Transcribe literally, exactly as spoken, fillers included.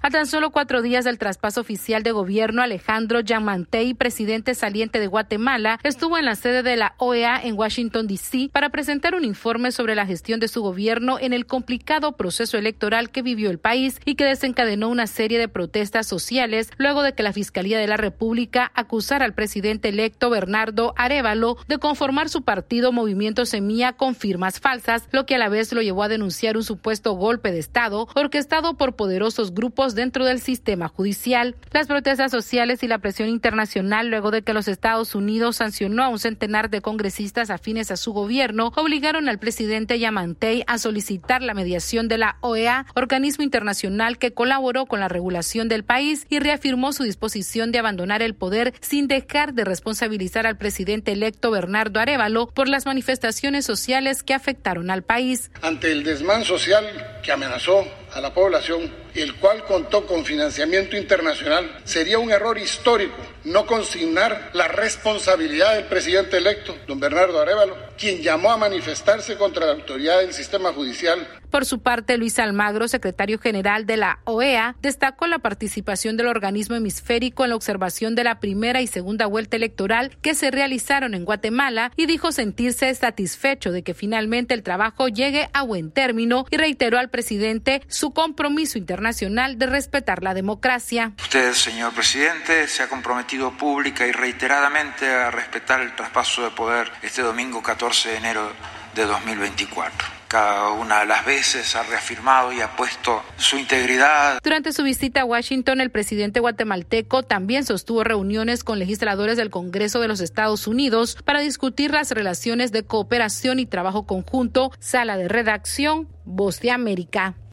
A tan solo cuatro días del traspaso oficial de gobierno, Alejandro Yamatei, presidente saliente de Guatemala, estuvo en la sede de la O E A en Washington, D C para presentar un informe sobre la gestión de su gobierno en el complicado proceso electoral que vivió el país y que desencadenó una serie de protestas sociales luego de que la Fiscalía de la República acusara al presidente electo Bernardo Arévalo de conformar su partido Movimiento Semilla con firmas falsas, lo que a la vez lo llevó a denunciar un supuesto golpe de Estado orquestado por poderosos grupos dentro del sistema judicial. Las protestas sociales y la presión internacional luego de que los Estados Unidos sancionó a un centenar de congresistas afines a su gobierno obligaron al presidente Yamatei a solicitar la mediación de la O E A, organismo internacional que colaboró con la regulación del país, y reafirmó su disposición de abandonar el poder sin dejar de responsabilizar al presidente electo Bernardo Arévalo por las manifestaciones sociales que afectaron al país. Ante el desmán social que amenazó a la población, el cual contó con financiamiento internacional, sería un error histórico no consignar la responsabilidad del presidente electo, don Bernardo Arévalo, quien llamó a manifestarse contra la autoridad del sistema judicial. Por su parte, Luis Almagro, secretario general de la O E A, destacó la participación del organismo hemisférico en la observación de la primera y segunda vuelta electoral que se realizaron en Guatemala y dijo sentirse satisfecho de que finalmente el trabajo llegue a buen término, y reiteró al presidente su compromiso internacional de respetar la democracia. Usted, señor presidente, se ha comprometido pública y reiteradamente a respetar el traspaso de poder este domingo catorce de enero de dos mil veinticuatro. Cada una de las veces ha reafirmado y ha puesto su integridad. Durante su visita a Washington, el presidente guatemalteco también sostuvo reuniones con legisladores del Congreso de los Estados Unidos para discutir las relaciones de cooperación y trabajo conjunto. Sala de redacción, Voz de América.